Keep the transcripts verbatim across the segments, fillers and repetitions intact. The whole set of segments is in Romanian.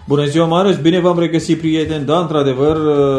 Bună ziua, Marius, bine v-am regăsit, prieteni. Da, într-adevăr,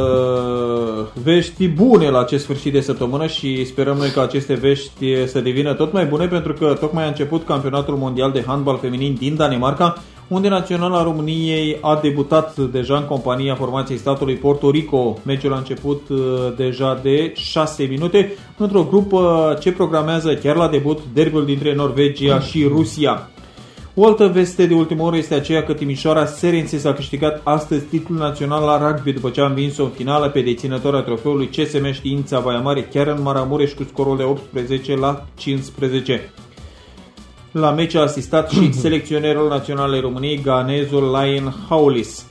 vești bune la acest sfârșit de săptămână și sperăm noi ca aceste vești să devină tot mai bune, pentru că tocmai a început campionatul mondial de handbal feminin din Danemarca, unde naționala României a debutat deja în compania formației statului Porto Rico. Meciul a început deja de șase minute într-o grupă ce programează chiar la debut derbiul dintre Norvegia și Rusia. O altă veste de ultimă oră este aceea că Timișoara Serenses a câștigat astăzi titlul național la rugby după ce a învins-o în finală pe deținătoarea trofeului C S M Știința Baia Mare chiar în Maramureș cu scorul de optsprezece la cincisprezece. La meci a asistat și selecționerul național al României, ghanezul Lion Haulis.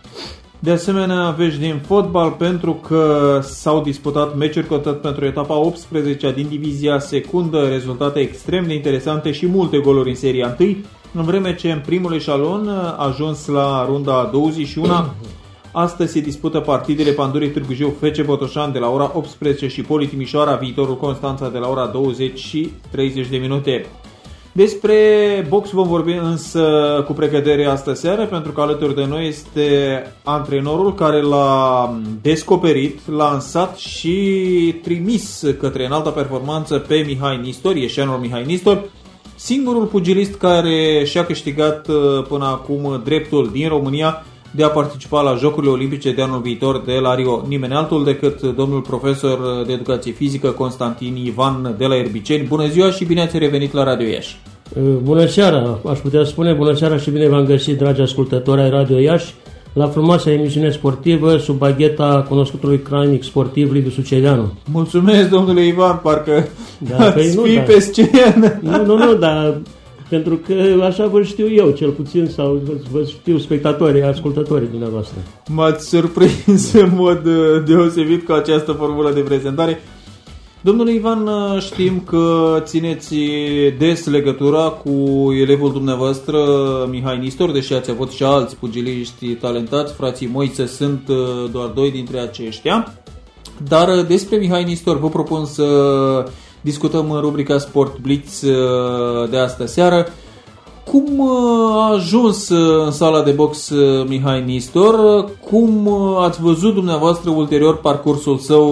De asemenea, vești din fotbal, pentru că s-au disputat meciuri cotate pentru etapa optsprezecea din divizia secundă, rezultate extrem de interesante și multe goluri în seria unu, în vreme ce în primul eșalon a ajuns la runda a douăzeci și unu. Astăzi se dispută partidele Pandurii Târgu Jiu F C Botoșani de la ora optsprezece și Poli Timișoara Viitorul Constanța de la ora douăzeci și treizeci de minute. Despre box vom vorbi însă cu precădere astă seară, pentru că alături de noi este antrenorul care l-a descoperit, lansat și trimis către înalta performanță pe Mihai Nistor, ieșeanul Mihai Nistor, singurul pugilist care și-a câștigat până acum dreptul din România de a participa la Jocurile Olimpice de anul viitor de la Rio. Nimeni altul decât domnul profesor de educație fizică Constantin Ivan de la Erbiceni. Bună ziua și bine ați revenit la Radio Iași. Bună seara, aș putea spune bună seara și bine v-am găsit, dragi ascultători ai Radio Iași, la frumoasa emisiune sportivă sub bagheta cunoscutului cranic sportiv Liviu Suceveanu. Mulțumesc, domnule Ivan, parcă da, ați fi pe scenă. Nu, nu, nu, dar pentru că așa vă știu eu, cel puțin, sau vă știu spectatorii, ascultătorii dumneavoastră. M-ați surprins în mod deosebit cu această formulă de prezentare. Domnule Ivan, știm că țineți des legătura cu elevul dumneavoastră, Mihai Nistor, deși ați avut și alți pugiliști talentați, frații Moiță sunt doar doi dintre aceștia. Dar despre Mihai Nistor vă propun să discutăm în rubrica Sport Blitz de astă seară. Cum a ajuns în sala de box Mihai Nistor? Cum ați văzut dumneavoastră ulterior parcursul său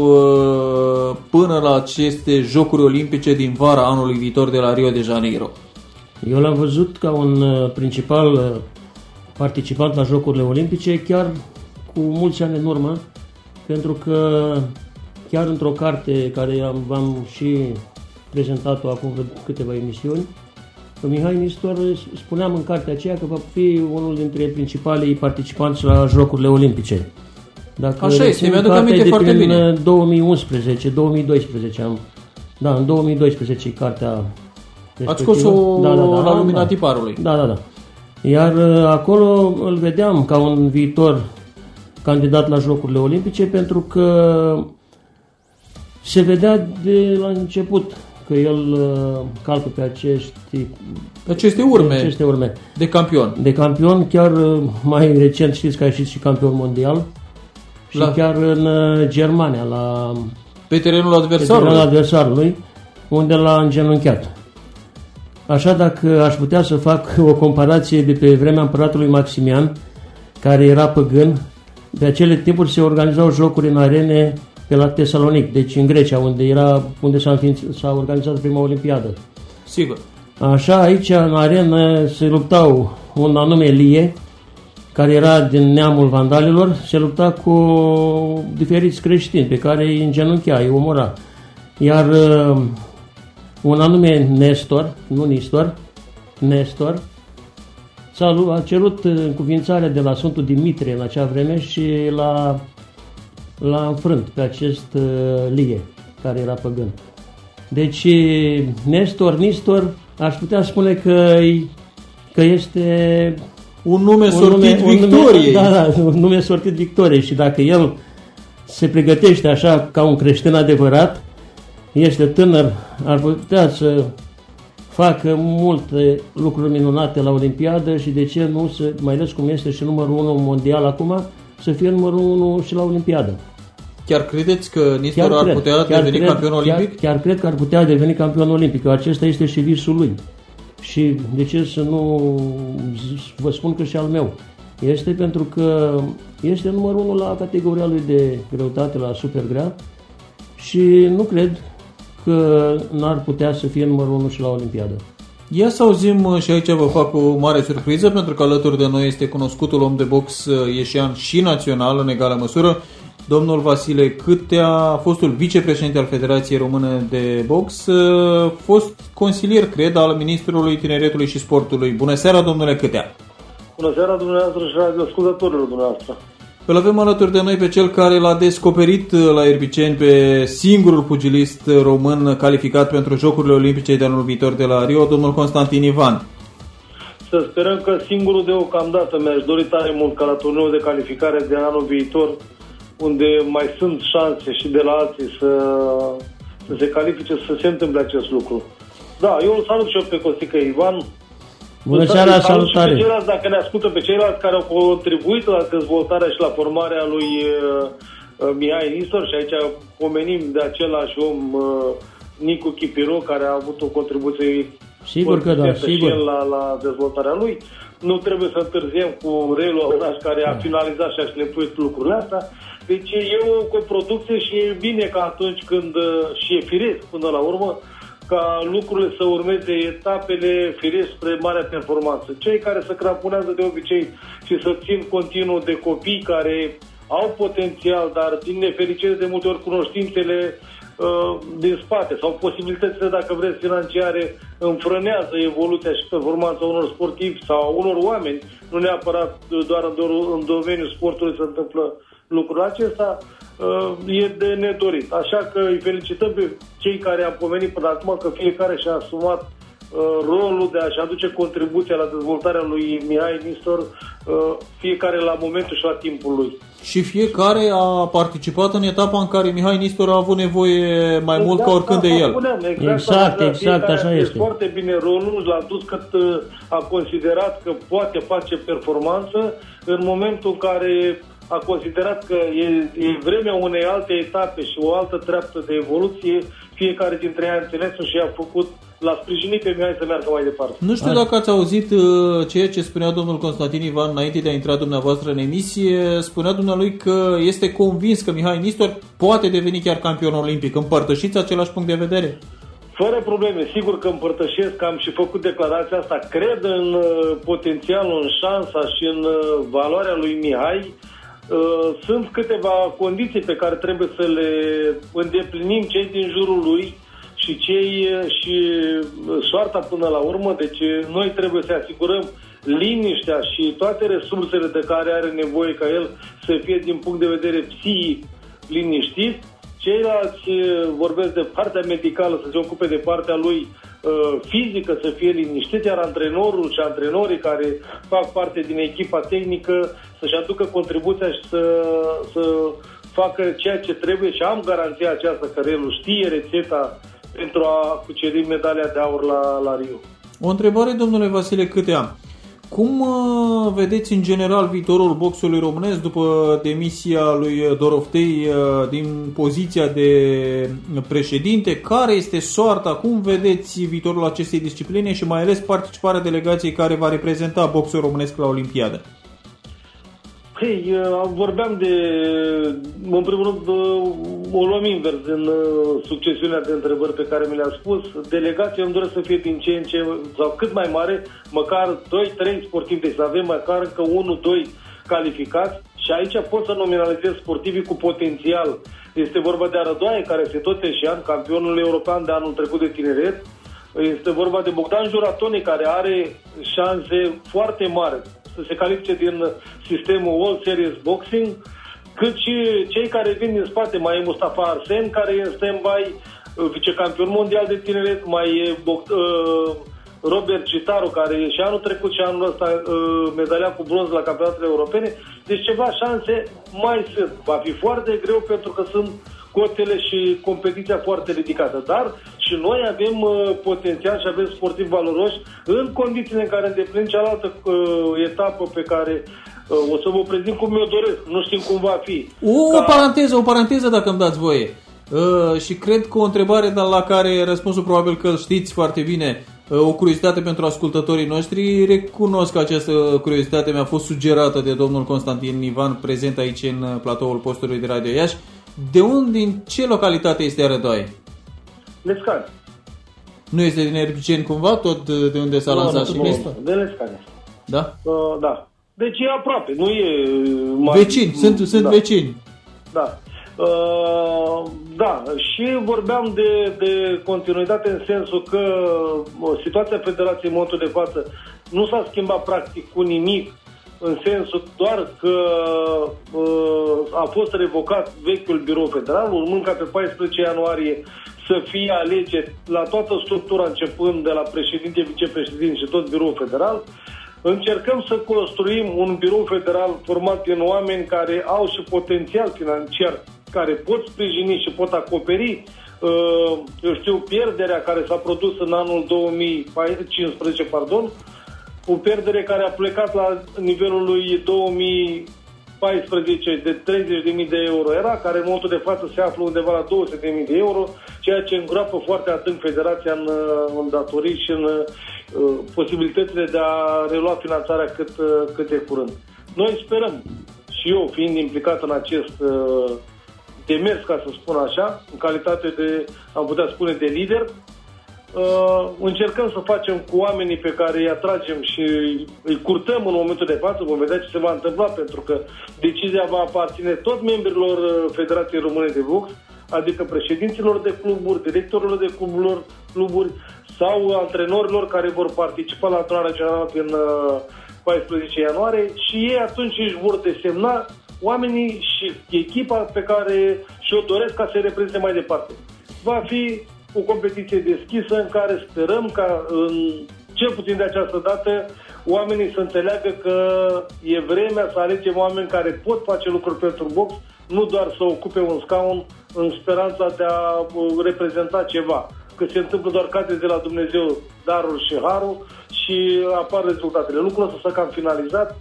până la aceste Jocuri Olimpice din vara anului viitor de la Rio de Janeiro? Eu l-am văzut ca un principal participant la Jocurile Olimpice chiar cu mulți ani în urmă, pentru că chiar într-o carte care am, v-am și prezentat-o acum câteva emisiuni, Mihai Nistor, spuneam în cartea aceea că va fi unul dintre principalii participanți la Jocurile Olimpice. Dacă așa este, mi-aduc aminte foarte bine. două mii unsprezece două mii doisprezece am. Da, în două mii doisprezece cartea respectivă. Ați scos-o da, da, da, la lumina tiparului. Da, da, da. Iar acolo îl vedeam ca un viitor candidat la Jocurile Olimpice, pentru că se vedea de la început că el uh, calcă pe acești, aceste urme, aceste urme de campion. De campion, chiar uh, mai recent știți că a ieșit și campion mondial și la... chiar în uh, Germania, la, pe terenul adversarului. Pe terenul adversarului, unde l-a îngenunchiat. Așa, dacă aș putea să fac o comparație de pe vremea împăratului Maximian, care era păgân, pe acele timpuri se organizau jocuri în arene pe la Tesalonic, deci în Grecia, unde era, unde s-a, înființ- s-a organizat prima olimpiadă. Sigur. Așa, aici în arenă se luptau un anume Lie, care era din neamul vandalilor, se lupta cu diferiți creștini pe care îi îngenunchea, îi omora. Iar uh, un anume Nestor, nu Nistor, Nestor, s-a, a cerut încuvințarea de la Sfântul Dimitrie în acea vreme și l-a l-a înfrânt pe acest uh, Lie, care era păgân. Deci Nestor, Nistor, aș putea spune că, că este un nume un sortit nume, victoriei. Un nume, da, da, un nume sortit victoriei, și dacă el se pregătește așa ca un creștin adevărat, este tânăr, ar putea să facă multe lucruri minunate la Olimpiadă și de ce nu, să, mai ales cum este și numărul unu mondial acum, să fie numărul unu și la Olimpiadă. Chiar credeți că Nistor ar cred, putea deveni cred, campion olimpic? Chiar, chiar cred că ar putea deveni campion olimpic. Acesta este și visul lui. Și de ce să nu vă spun că și al meu. Este pentru că este numărul unu la categoria lui de greutate, la super grea, și nu cred că n-ar putea să fie numărul unu și la Olimpiadă. Ia să auzim, și aici vă fac o mare surpriză, pentru că alături de noi este cunoscutul om de box ieșean și național în egală măsură, domnul Vasile Câtea, fostul vicepreședinte al Federației Române de Box, fost consilier, cred, al Ministrului Tineretului și Sportului. Bună seara, domnule Câtea! Bună seara dumneavoastră și radioascultătorilor dumneavoastră! Îl avem alături de noi pe cel care l-a descoperit la Erbiceni pe singurul pugilist român calificat pentru Jocurile Olimpice de anul viitor de la Rio, domnul Constantin Ivan. Să sperăm că singurul deocamdată. Mi-aș dori tare mult ca la turneul de calificare de anul viitor, unde mai sunt șanse și de la alții să, să se califice, să se întâmple acest lucru. Da, eu îl salut și eu pe Costică Ivan. Bună seara, salutare! Pe ceilalți, dacă ne ascultă pe ceilalți care au contribuit la dezvoltarea și la formarea lui uh, Mihai Nistor, și aici pomenim de același om, uh, Nicu Chipiru, care a avut o contribuție sigur că da, sigur. La, la dezvoltarea lui. Nu trebuie să întârziem cu Relu Aunaș, care a finalizat și a șlefuit lucrurile astea. Deci e o coproducție și e bine că atunci când, și e firesc până la urmă, ca lucrurile să urmeze etapele firesc spre marea performanță. Cei care se cramponează de obicei și să țin continuu de copii care au potențial, dar din nefericire de multe ori cunoștințele uh, din spate sau posibilitățile, dacă vreți, financiare înfrânează evoluția și performanța unor sportivi sau unor oameni, nu neapărat doar în, în domeniul sportului se întâmplă lucrul acesta, e de nedorit. Așa că îi felicităm pe cei care am pomenit până acum, că fiecare și-a asumat rolul de a-și aduce contribuția la dezvoltarea lui Mihai Nistor, fiecare la momentul și la timpul lui. Și fiecare a participat în etapa în care Mihai Nistor a avut nevoie mai mult exact, ca oricând de el. Puneam, exact, exact, exact așa este. Foarte bine rolul, l-a dus cât a considerat că poate face performanță în momentul în care a considerat că e, e vremea unei alte etape și o altă treaptă de evoluție. Fiecare dintre ei a înțeles-o și a făcut, l-a sprijinit pe Mihai să meargă mai departe. Nu știu dacă ați auzit uh, ceea ce spunea domnul Constantin Ivan înainte de a intra dumneavoastră în emisie. Spunea dumnealui că este convins că Mihai Nistor poate deveni chiar campion olimpic. Împărtășiți același punct de vedere? Fără probleme, sigur că împărtășesc, am și făcut declarația asta. Cred în uh, potențialul, în șansa și în uh, valoarea lui Mihai. Sunt câteva condiții pe care trebuie să le îndeplinim cei din jurul lui și cei și soarta până la urmă. Deci noi trebuie să asigurăm liniștea și toate resursele de care are nevoie ca el să fie din punct de vedere psihic liniștit. Ceilalți vorbesc de partea medicală, să se ocupe de partea lui fizică, să fie liniștit, iar antrenorul și antrenorii care fac parte din echipa tehnică să-și aducă contribuția și să, să facă ceea ce trebuie, și am garanția aceasta că Relu știe rețeta pentru a cuceri medalia de aur la, la Rio. O întrebare, domnule Vasile Câtea. Cum vedeți în general viitorul boxului românesc după demisia lui Doroftei din poziția de președinte? Care este soarta? Cum vedeți viitorul acestei discipline și mai ales participarea delegației care va reprezenta boxul românesc la Olimpiadă? Hei, vorbeam de, în primul rând, o luăm invers în succesiunea de întrebări pe care mi le-a spus. Delegația îmi doresc să fie din ce în ce, sau cât mai mare, măcar doi trei sportivi, deci să avem măcar încă unu doi calificați, și aici pot să nominalizez sportivii cu potențial. Este vorba de Arădoaie, care este tot eșean, campionul european de anul trecut de tineret. Este vorba de Bogdan Juratoni, care are șanse foarte mari să se califice din sistemul World Series Boxing, cât și cei care vin din spate. Mai e Mustafa Arsen, care e în stand-by, vicecampion mondial de tineret, mai e uh, Robert Citaru, care e și anul trecut și anul ăsta uh, medalia cu bronz la campionatele europene. Deci ceva șanse mai sunt. Va fi foarte greu pentru că sunt cotele și competiția foarte ridicată. Dar și noi avem uh, potențial și avem sportivi valoroși în condițiile în care îndeplinim cealaltă uh, etapă pe care uh, o să vă prezint cum eu doresc. Nu știm cum va fi. O, Ca... o paranteză, o paranteză dacă îmi dați voie. Uh, și cred că o întrebare, dar la care răspunsul probabil că îl știți foarte bine. O curiozitate pentru ascultătorii noștri, recunosc că această curiozitate mi-a fost sugerată de domnul Constantin Ivan, prezent aici în platoul postului de Radio Iași. De unde, din ce localitate este Arădoaie? Lescani. Nu este din Erbiceni cumva, tot de unde s-a nu, lansat nu, și nu, pista? de Lescani. Da? Uh, da. Deci e aproape, nu e... Mai... Vecini, sunt, sunt da. vecini. Da. Uh, da, și vorbeam de, de continuitate în sensul că uh, situația Federației în momentul de față nu s-a schimbat practic cu nimic, în sensul doar că uh, a fost revocat vechiul birou federal, urmând ca pe paisprezece ianuarie să fie alegeri la toată structura, începând de la președinte, vicepreședinte și tot biroul federal. Încercăm să construim un birou federal format din oameni care au și potențial financiar, care pot sprijini și pot acoperi, uh, eu știu, pierderea care s-a produs în anul două mii cincisprezece, pardon, o pierdere care a plecat la nivelul lui două mii paisprezece de treizeci de mii de euro era, care în momentul de față se află undeva la două sute de mii de euro, ceea ce îngroapă foarte adânc Federația în, în datorii și în uh, posibilitățile de a relua finanțarea cât, uh, cât de curând. Noi sperăm, și eu fiind implicat în acest uh, demers, ca să spun așa, în calitate de, am putea spune, de lider, Uh, încercăm să facem cu oamenii pe care îi atragem și îi curtăm în momentul de față, vom vedea ce se va întâmpla, pentru că decizia va aparține tot membrilor Federației Române de Box, adică președinților de cluburi, directorilor de cluburi, cluburi sau antrenorilor care vor participa la adunarea generală în uh, paisprezece ianuarie, și ei atunci își vor desemna oamenii și echipa pe care și-o doresc ca să-i reprezinte mai departe. Va fi o competiție deschisă în care sperăm ca, în, cel puțin de această dată, oamenii să înțeleagă că e vremea să alegem oameni care pot face lucruri pentru box, nu doar să ocupe un scaun în speranța de a reprezenta ceva. Că se întâmplă doar cade de la Dumnezeu darul și harul și apar rezultatele. Lucrul ăsta s-a cam finalizat.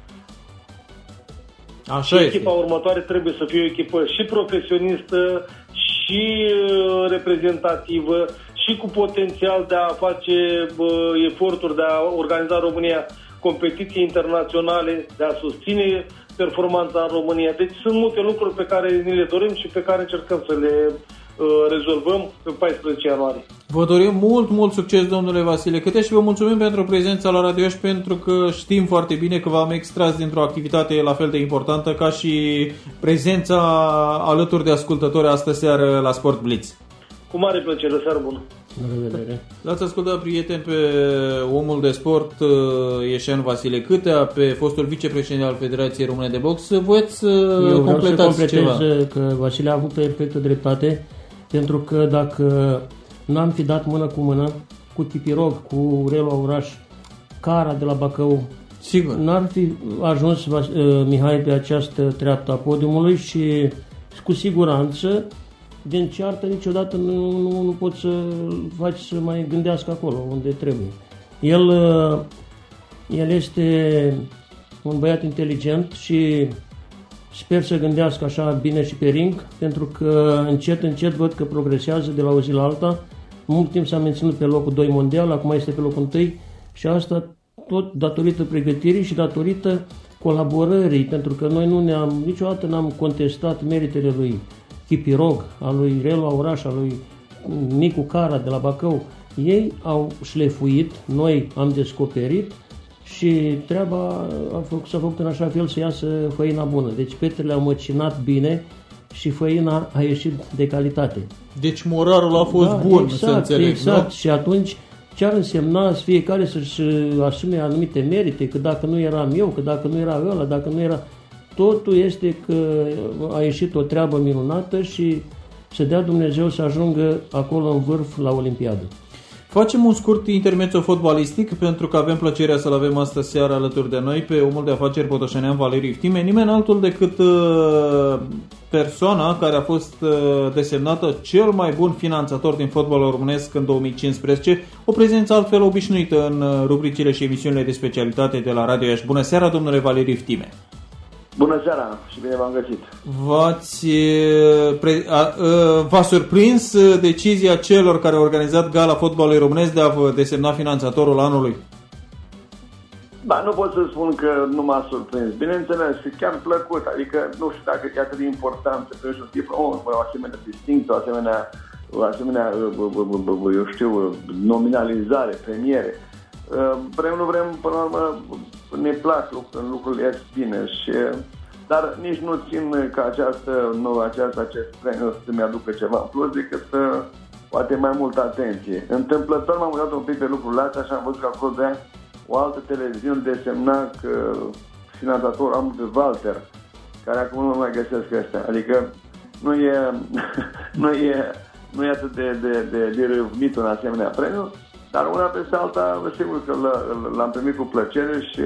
Așa și este. Echipa următoare trebuie să fie o echipă și profesionistă, și reprezentativă, și cu potențial de a face bă, eforturi de a organiza România competiții internaționale, de a susține performanța în România. Deci sunt multe lucruri pe care ni le dorim și pe care încercăm să le uh, rezolvăm pe paisprezece ianuarie. Vă dorim mult, mult succes, domnule Vasile Câte, și vă mulțumim pentru prezența la Radio Iași, pentru că știm foarte bine că v-am extras dintr-o activitate la fel de importantă ca și prezența alături de ascultători astă seară la Sport Blitz. Cu mare plăcere, seară bună! L-ați ascultat, prieteni, pe omul de sport ieșean Vasile Câtea, pe fostul vicepreședinte al Federației Române de Box. Voiți să Eu completați vreau să ceva? completez că Vasile a avut perfectă dreptate, pentru că dacă n-am fi dat mână cu mână cu Tipirog, cu Relu Auraș, Cara de la Bacău, sigur, n-ar fi ajuns uh, Mihai pe această treaptă a podiumului și cu siguranță din ceartă niciodată nu, nu, nu poți să faci să mai gândească acolo unde trebuie. El, uh, el este un băiat inteligent și sper să gândească așa bine și pe ring, pentru că încet, încet văd că progresează de la o zi la alta. Mult timp s-a menținut pe locul doi mondial, acum este pe locul unu și asta tot datorită pregătirii și datorită colaborării, pentru că noi nu ne-am, niciodată n-am contestat meritele lui Tipirog, al lui Relu Auraș, al lui Nicu Cara de la Bacău. Ei au șlefuit, noi am descoperit și treaba a făcut, s-a făcut în așa fel să iasă făina bună. Deci petrele au măcinat bine și făina a ieșit de calitate. Deci moralul a fost da, bun, exact, să înțeleg. Exact, nu? Și atunci ce ar însemna fiecare să-și asume anumite merite, că dacă nu eram eu, că dacă nu era ăla, dacă nu era... Totul este că a ieșit o treabă minunată și să dea Dumnezeu să ajungă acolo în vârf la Olimpiadă. Facem un scurt intermezzo fotbalistic, pentru că avem plăcerea să-l avem astă seară alături de noi pe omul de afaceri botoșanean Valeriu Iftime, nimeni altul decât uh, persoana care a fost uh, desemnată cel mai bun finanțator din fotbalul românesc în două mii cincisprezece, o prezență altfel obișnuită în rubricile și emisiunile de specialitate de la Radio Iași. Bună seara, domnule Valeriu Iftime! Bună seara și bine v-am găsit. V-ați, pre, a, a, v-a surprins decizia celor care au organizat Gala Fotbalului Românesc de a vă desemna finanțatorul anului? Da, nu pot să spun că nu m-a surprins. Bineînțeles, chiar plăcut. Adică nu știu dacă e atât de important să primești un tip, o, o asemenea distincție, o asemenea, o asemenea, eu știu, nominalizare, premiere. Vrem, nu vrem, până la urmă, ne plac lucrurile, lucrurile ies bine și... Dar nici nu țin ca această, nu, această, acest premiu să-mi aducă ceva în plus decât să poate mai multă atenție. Întâmplător m-am uitat un pic pe lucrurile astea și am văzut că acolo de o altă televiziune desemna că finanțator am pe Walter, care acum nu mai găsesc ăștia. Adică nu e, nu e, nu e atât de, de, de, de râvnit un asemenea premiu, dar una peste alta, sigur că l-am primit cu plăcere și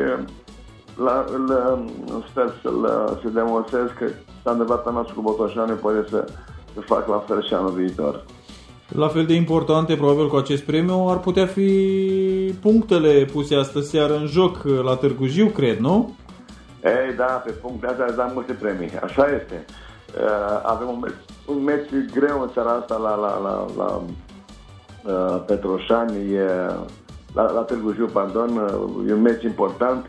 La, la, sper să-l, să demonstrez că standardul nostru cu Botoșani poate să, să facă la fel și anul viitor. La fel de importante, probabil, cu acest premiu ar putea fi punctele puse astă seară în joc la Târgu Jiu, cred, nu? Ei, da, pe puncte astea îți dau multe premii, așa este. Uh, avem un meci, un meci greu în seara asta la, la, la, la uh, Petroșani, e, la, la Târgu Jiu, pardon, uh, e un meci important.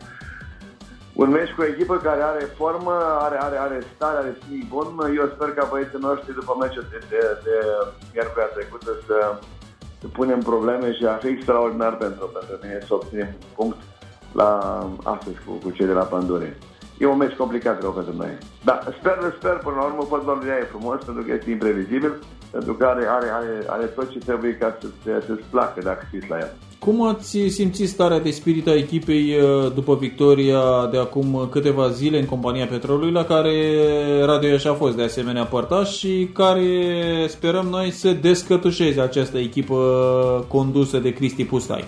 Un meci cu o echipă care are formă, are, are, are stare, are stil bun. Eu sper ca băieții noștri după meciul de, de, de miercurea trecută să, să punem probleme și ar fi extraordinar pentru, pentru mine să obținem un punct la, astăzi cu, cu cei de la Pandure. E un meci complicat rău pentru noi. Dar sper, sper până la urmă, fotbalul ea e frumos pentru că este imprevizibil, pentru că are, are, are, are tot ce trebuie ca să, să, să-ți placă dacă fiți la el. Cum ați simțit starea de spirit a echipei după victoria de acum câteva zile în compania Petrolului, la care Radio Iași a fost de asemenea părtaș și care sperăm noi să descătușeze această echipă condusă de Cristi Pustai?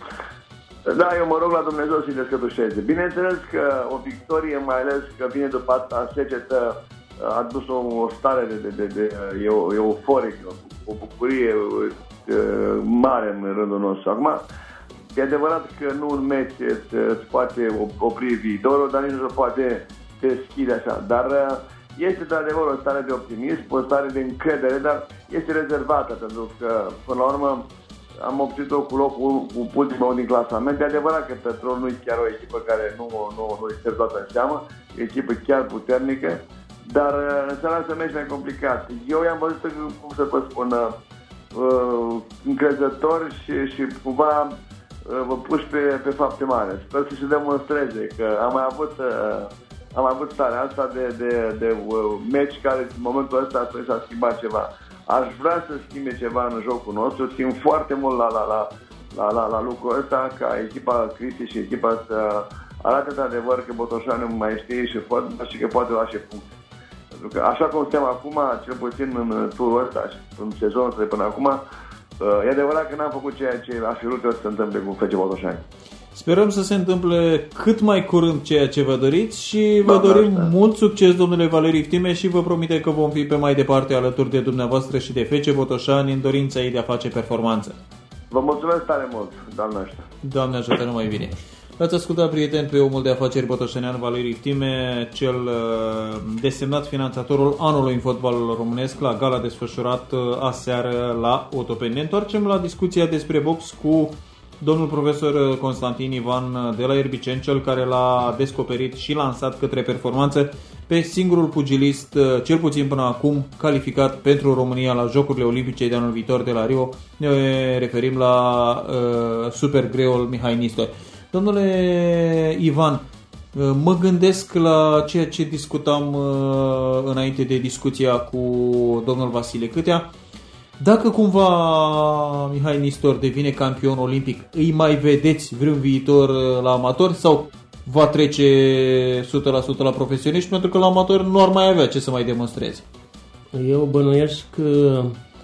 Da, eu mă rog la Dumnezeu să-i descătușeze. Bineînțeles că o victorie, mai ales că vine după asta secetă, a dus o, o stare de, de, de, de euforică, o bucurie mare în rândul nostru. Acum, e adevărat că nu un meci îți, îți poate opri viitorul, dar nici nu se poate deschide așa. Dar este de adevăr o stare de optimism, o stare de încredere, dar este rezervată, pentru că, până la urmă, am obținut-o cu locul cu ultimul din clasament. De adevărat că Petrol nu e chiar o echipă care nu, nu, nu este toată în seamă, e o echipă chiar puternică, dar în seara asta merge mai complicat. Eu i-am văzut, cum să vă spun, uh, încrezător și, și cumva uh, vă puși pe, pe fapte mari. Sper să se demonstreze că am mai avut, uh, am mai avut starea asta de, de, de uh, meci care în momentul ăsta s-a schimbat ceva. Aș vrea să schimbe ceva în jocul nostru, țin foarte mult la, la, la, la, la, la lucrul ăsta, ca echipa Cristi și echipa să arate de adevăr că Botoșani mai știe și fotbal și că poate lua și puncte. Pentru că așa cum suntem acum, cel puțin în turul ăsta și în sezonul ăsta de până acum, e adevărat că n-am făcut ceea ce aș fi vrut să se întâmple cu F C Botoșani. Sperăm să se întâmple cât mai curând ceea ce vă doriți și vă da, dorim da, da. mult succes, domnule Valeriu Iftime, și vă promite că vom fi pe mai departe alături de dumneavoastră și de F C Botoșani în dorința ei de a face performanță. Vă mulțumesc tare mult, doamne ajută. Doamne ajută, numai bine. L-ați ascultat, prieteni, pe omul de afaceri botoșanean Valeriu Iftime, cel desemnat finanțatorul anului în fotbalul românesc la gala desfășurat aseară la Otopeni. Ne întoarcem la discuția despre box cu domnul profesor Constantin Ivan de la Erbiceni, cel care l-a descoperit și lansat către performanță pe singurul pugilist, cel puțin până acum, calificat pentru România la Jocurile Olimpice de anul viitor de la Rio. Ne referim la uh, supergreul Mihai Nistor. Domnule Ivan, mă gândesc la ceea ce discutam uh, înainte de discuția cu domnul Vasile Câtea. Dacă cumva Mihai Nistor devine campion olimpic, îi mai vedeți vreun viitor la amator sau va trece o sută la sută la profesioniști, pentru că la amator nu ar mai avea ce să mai demonstreze? Eu bănuiesc că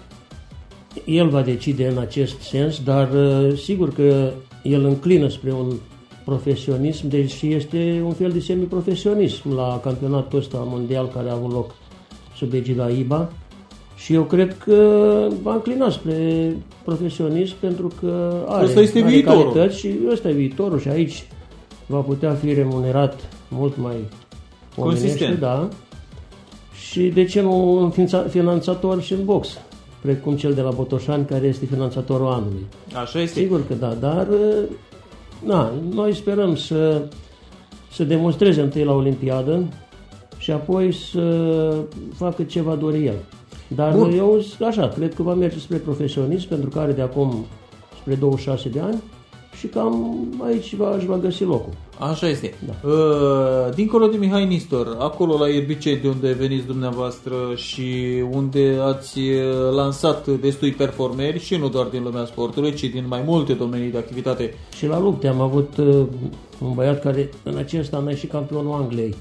el va decide în acest sens, dar sigur că el înclină spre un profesionism, deși este un fel de semiprofesionism la campionatul ăsta mondial care a avut loc sub egida I B A. Și eu cred că va înclina spre profesionism pentru că are, ăsta este are viitorul. calități și ăsta e viitorul și aici va putea fi remunerat mult mai, omenește, da. Și de ce nu un finanțator și în box, precum cel de la Botoșani, care este finanțatorul anului. Așa este. Sigur că da, dar na, noi sperăm să, să demonstreze întâi la Olimpiadă și apoi să facă ce va dori el. Dar Bun. eu, așa, cred că va merge spre profesionism, pentru că are de acum spre douăzeci și șase de ani și cam aici va, își va găsi locul. Așa este. Da. Uh, dincolo de Mihai Nistor, acolo la Ierbiceni, de unde veniți dumneavoastră și unde ați lansat destui performeri și nu doar din lumea sportului, ci din mai multe domenii de activitate. Și la lupte am avut uh, un băiat care în acest an a ieșit campionul Angliei,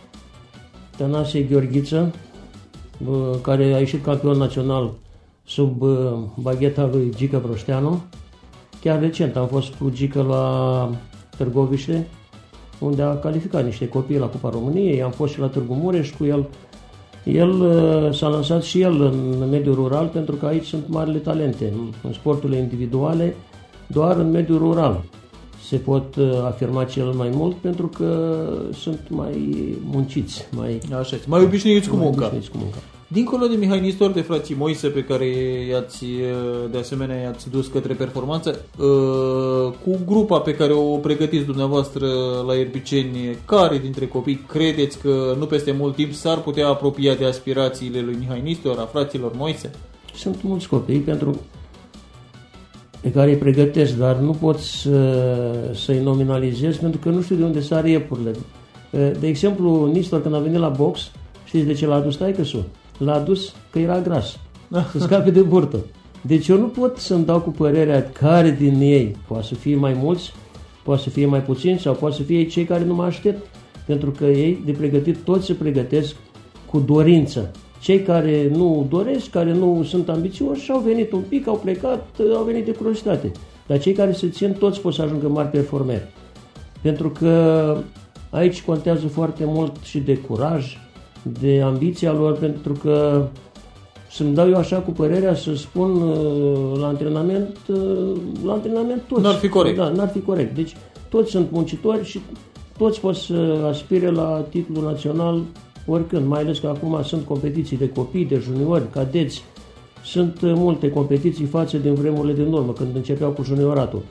Tănase Gheorghiță, uh, care a ieșit campion național sub uh, bagheta lui Gică Proșteanu. Chiar recent am fost cu Gică la Târgoviște, unde a calificat niște copii la Cupa României, am fost și la Târgu Mureș cu el. El uh, s-a lansat și el în mediul rural, pentru că aici sunt marile talente. În sporturile individuale, doar în mediul rural se pot uh, afirma cel mai mult, pentru că sunt mai munciți, mai, Așa este. mai obișnuiți cu mai munca. Obișnuiți cu munca. Dincolo de Mihai Nistor, de frații Moise, pe care i-ați, de asemenea i-ați dus către performanță, cu grupa pe care o pregătiți dumneavoastră la Ierbiceni, care dintre copii credeți că nu peste mult timp s-ar putea apropia de aspirațiile lui Mihai Nistor, a fraților Moise? Sunt mulți copii pentru pe care îi pregătesc, dar nu pot să, să-i nominalizez, pentru că nu știu de unde sar iepurile. De exemplu, Nistor, când a venit la box, știți de ce l-a adus taică-su? L-a adus că era gras, să scape de burtă. Deci eu nu pot să-mi dau cu părerea care din ei, poate să fie mai mulți, poate să fie mai puțini sau poate să fie cei care nu mă aștept, pentru că ei de pregătit toți se pregătesc cu dorință. Cei care nu doresc, care nu sunt ambițioși, au venit un pic, au plecat, au venit de curiozitate. Dar cei care se țin, toți pot să ajungă mari performeri. Pentru că aici contează foarte mult și de curaj, de ambiția lor, pentru că să-mi dau eu așa cu părerea să spun la antrenament, la antrenament toți. N-ar fi corect. Da, n-ar fi corect. Deci toți sunt muncitori și toți pot să aspire la titlul național oricând, mai ales că acum sunt competiții de copii, de juniori, cadeți. Sunt multe competiții față din vremurile din urmă, când începeau cu junioratul.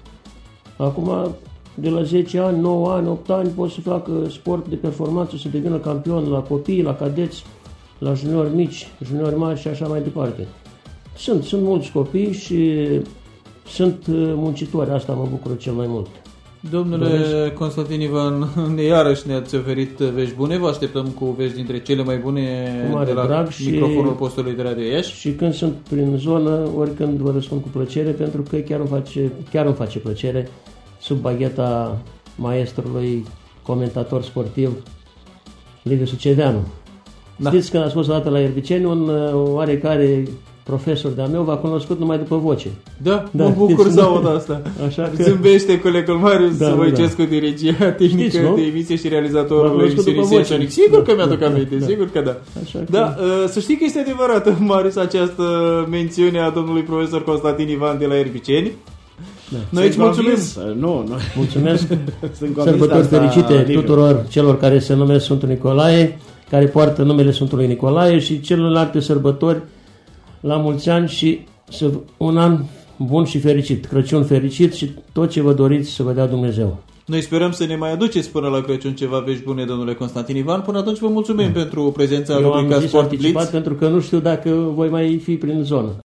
Acum, de la zece ani, nouă ani, opt ani, pot să facă sport de performanță, să devină campion la copii, la cadeți, la juniori mici, juniori mari și așa mai departe. Sunt, sunt mulți copii și sunt muncitori, asta mă bucură cel mai mult. Domnule Doresc. Constantin Ivan, iarăși ne-ați oferit vești bune, vă așteptăm cu vești dintre cele mai bune de la drag microfonul și, postului de Radio Iași. Și când sunt prin zonă, oricând vă răspund cu plăcere, pentru că chiar îmi face, chiar îmi face plăcere sub bagheta maestrului comentator sportiv Liviu Suceveanu. Da. Știți, când a spus o dată la Ierbiceni, un oarecare profesor de-a meu v-a cunoscut numai după voce. Da, da, mă bucur să aud asta. Așa că... Zâmbește colegul Marius da, Voicescu, da. din regia tehnică Știți, de emisie și realizatorul emisiunii Sensonic. Sigur că da, mi-aduc da, aminte, da, sigur că da. Așa da, că... Să știi că este adevărată, Marius, această mențiune a domnului profesor Constantin Ivan de la Ierbiceni. Da. Noi îți mulțumim. Nu, nu. Mulțumesc. Sărbători fericite Liviu. Tuturor celor care se numesc Sfântul Nicolae, care poartă numele Sfântului Nicolae și celelalte sărbători la mulți ani și să, un an bun și fericit, Crăciun fericit și tot ce vă doriți să vă dea Dumnezeu. Noi sperăm să ne mai aduceți până la Crăciun ceva vești bune, domnule Constantin Ivan. Până atunci vă mulțumim mm. pentru prezența în rubrica Sport Blitz. Pentru că nu știu dacă voi mai fi prin zonă.